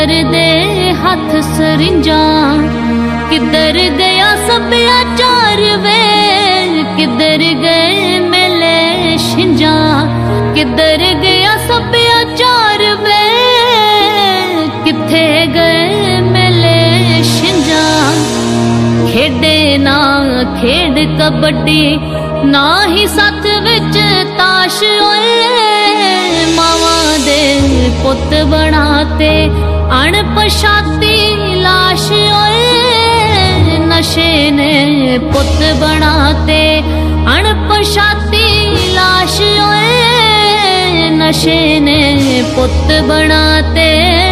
किधर दे हथ सरिंजा, किधर गया सभ्याचार वे, किधर गए मेले शिंजा, किधर गया सभ्याचार वे, किथे गए मेले शिंजा। खेडे ना खेड कबड्डी, ना ही सत विच ताश होए, मावा दे पुत बनाते अणपछाती लाश होए, नशे ने पुत बनाते अणपछाती लाश होए, नशे ने पुत बनाते।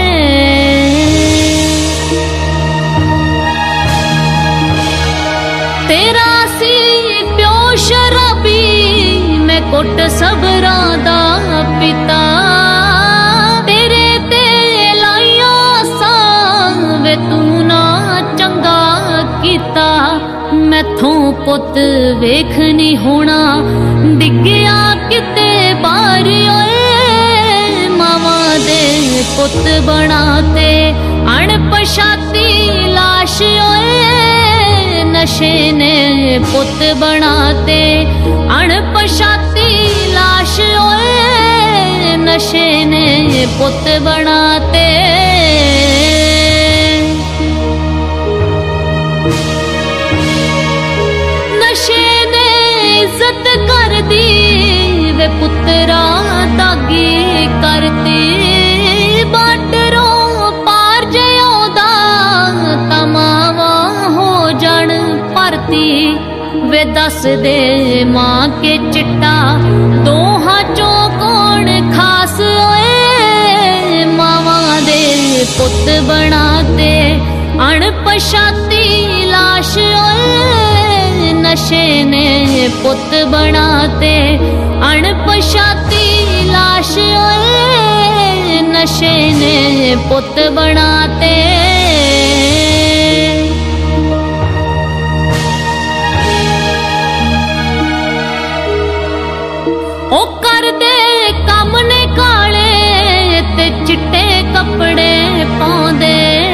तेरा सी प्यो शराबी, मैं कुट सबरा दा पिता, तेरे ते लाइया सां वे तू ना चंगा कीता। मैथों पुत वेख नी होना, डिग्गिया किते बाहर ओए, मावा दे पुत बनाते अणपछाती लाश ओए, नशे ने पुत बनाते अणपछाती लाश ओए, नशे ने पुत बनाते। नशे ने इज्जत कर दी वे पुत्रा दागी करती, बाटरों पार जयोदा तमावा हो जान भरती। वे दस दे मां के चिट्टा दोहां चो कौन खास होए, मावा दे पुत बनाते अणपछाती लाश होए, नशे ने पुत बनाते अणपछाती लाश होए, नशे ने पुत बनाते। ओ कर दे कम ने काले ते चिट्टे कपड़े पाउंदे,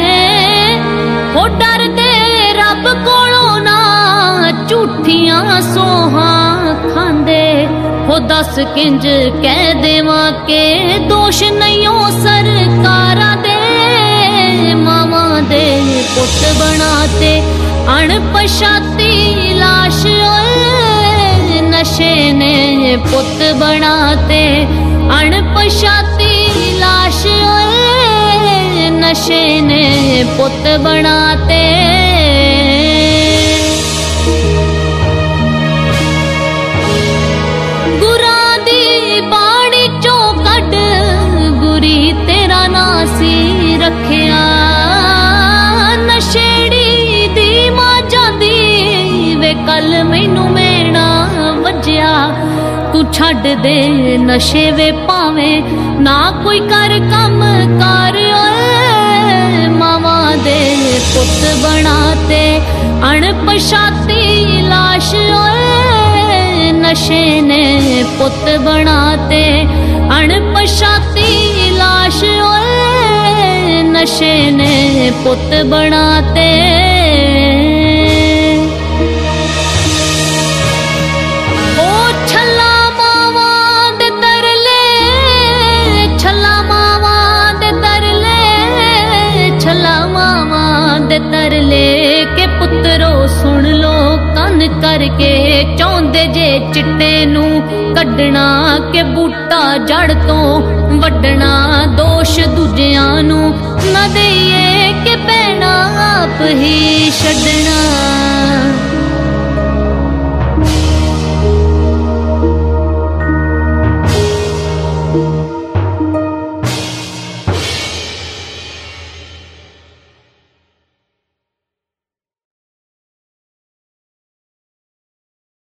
ओ डर दे रब कोलों ना झूठियां सोहां खांदे। हो दस किंज कह देवां के दोष नहीं सरकारा दे, मावा दे पुत बनाते अणपछाती लाश ओए, नशे ने पुत बनाते अणपछाती लाश ओए, नशे ने पुत बनाते। गुरा दी बाणी चो कड गुरी तेरा नासी रखिया, नशेड़ी दी मां जांदी वे कल मैनू मेना वज्या। तू छड्ड दे नशे वे भावें ना कोई कर कम कर ओए, मावा दे पुत बनाते अणपछाती लाश ओए, नशे ने पुत बनाते अणपछाती लाश ओए, नशे ने पुत बनाते। तरले के पुत्रो सुन लो कन करके, चाहुंदे जे चिट्टे नू कड्डना के बूटा जड़ तो वड्डना, दोष दूजियां नू न देइए के पैना आप ही छड्डना।